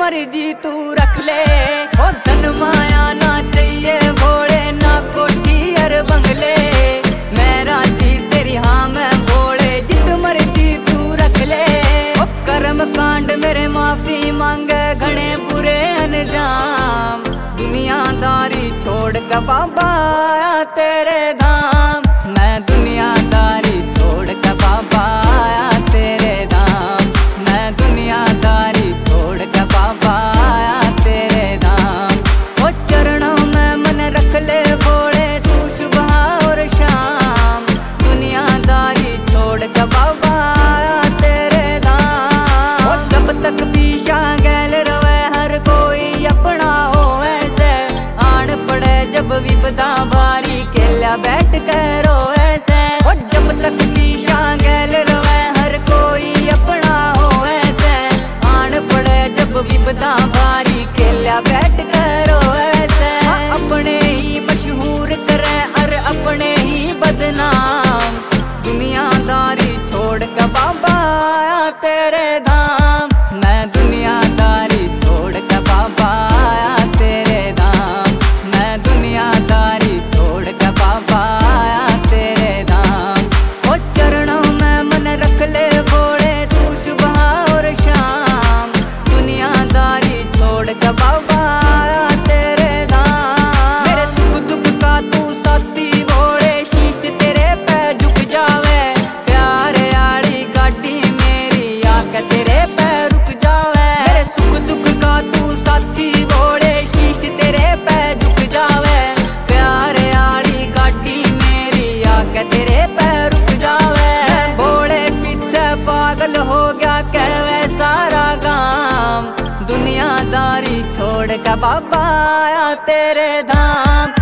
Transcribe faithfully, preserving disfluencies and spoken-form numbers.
मर्जी तू रख ले। ओ धन माया ना चाहिए भोले, ना कोठी और बंगले, मैं राजी तेरी हाँ मैं भोले, जित मर्जी तू रख ले। ओ कर्म कांड मेरे माफी मांगे, घने बुरे अंजाम, दुनियादारी छोड़ के बाबा आया तेरे धाम। मैं दुनियादारी छोड़ के बाबा आया तेरे धाम, मैं दुनियादारी छोड़ के बाबा आया तेरे धाम। ओ चरणों में मन रख ले भोले, तू सुबह और शाम, दुनियादारी छोड़ के बाबा आया तेरे धाम। ओ जब तक पीछा गैल रवे हर कोई अपना हो ऐसे, आन पड़े जब विपदा भारी केला बैठ कर रो ऐसे। ओ जब तक पीछा गैल रवे हर कोई अपना हो ऐसे, आन पड़े जब विपदा भारी केला बैठ कर रो ऐसे। अपने ही मशहूर करे और अपने ही बदनाम, दुनियादारी छोड़ के बाबा आया तेरे धाम। मैं दुनियादारी छोड़ के बाबा आया तेरे धाम, मैं दुनियादारी छोड़ के बाबा आया तेरे धाम। ओ चरणों में मन रख ले भोले, तू सुबह और शाम, दुनियादारी छोड़ के बाबा आया तेरे धाम। मेरे सुख दुख का तू साथी भोले, शीश तेरे पे झुक जावे, प्यार आड़ी गाड़ी मेरी आके तेरे पे रुक जावे। मेरे सुख दुख का तू साथी भोले, शीश तेरे पे झुक जावे, प्यार आड़ी गाड़ी मेरी आके तेरे पे रुक जावे। मैं भोले पीछे पागल हो गया कहवे सारा गांव, दुनियादारी छोड़ के बाबा आया तेरे धाम।